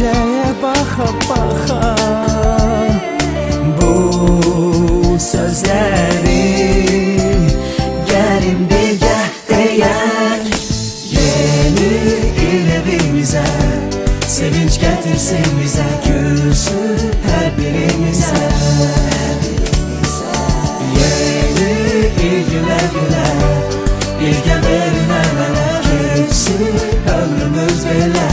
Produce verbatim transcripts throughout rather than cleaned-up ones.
Geleceğe baka baka bu sözleri gelin birgə deyək. Yeni il evimizə sevinç getirsin bize, gülsün her birimize. Yeni il güle güle birgə verin əmələ, geçsin ömrümüz belə.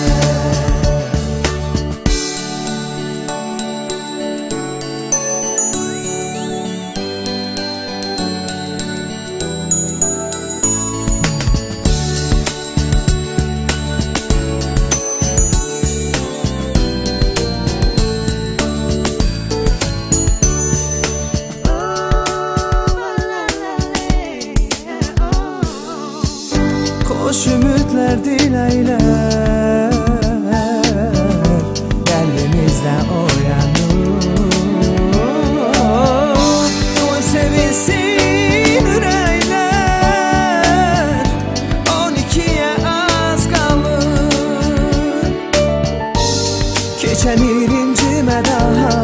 Hoş ümitler dileyler kalbimizde uyanır. Toy sevinsin yürekler, on ikiye az kalır. Keçen il incime daha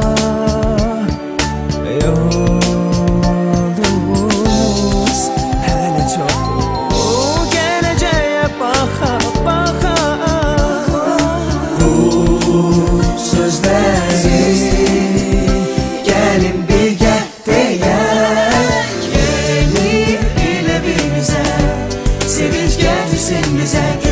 yolumuz hele çoktur. Sözleri gelin birgə deyək. Yeni il evimize sevinç getirsin bize.